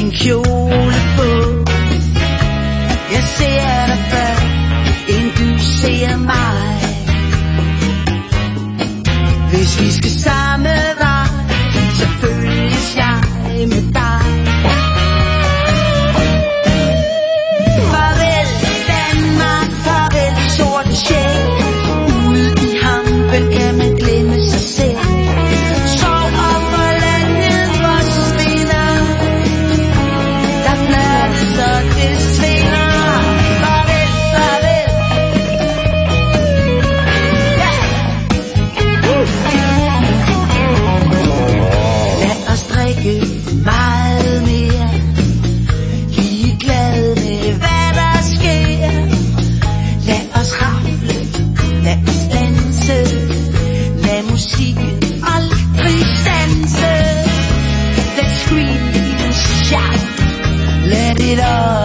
en kjole på. Jeg ser dig før, end du ser mig. Hvis vi skal samme vej, så følges jeg med dig. Farvel Danmark, farvel sorte sjæl. Ude i hampen kan man glemme sig selv. Sov op for landet forsvinder. Der flattes og det svinger. Farvel, farvel. Lad os drikke meget mere. Vi er glade med hvad der sker. Lad os rafle, lad os danse. Lad musikken aldrig standse. Let's scream and shout. Let it all